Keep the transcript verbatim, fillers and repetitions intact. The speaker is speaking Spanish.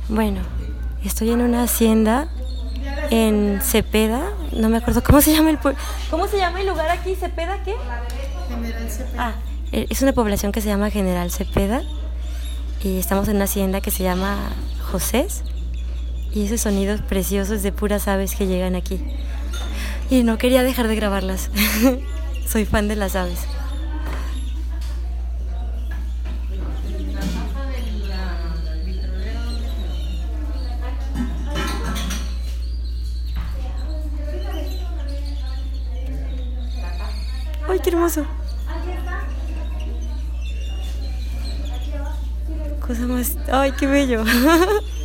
Bueno, estoy en una hacienda en Cepeda, no me acuerdo cómo se llama el pueblo. ¿Cómo se llama el lugar aquí? ¿Cepeda qué? General Cepeda. Ah, eh, es una población que se llama General Cepeda y estamos en una hacienda que se llama Josés y esos sonidos preciosos de puras aves que llegan aquí. Y no quería dejar de grabarlas. Soy fan de las aves. ¡Ay, qué hermoso! Cosa más... ¡Ay, qué bello!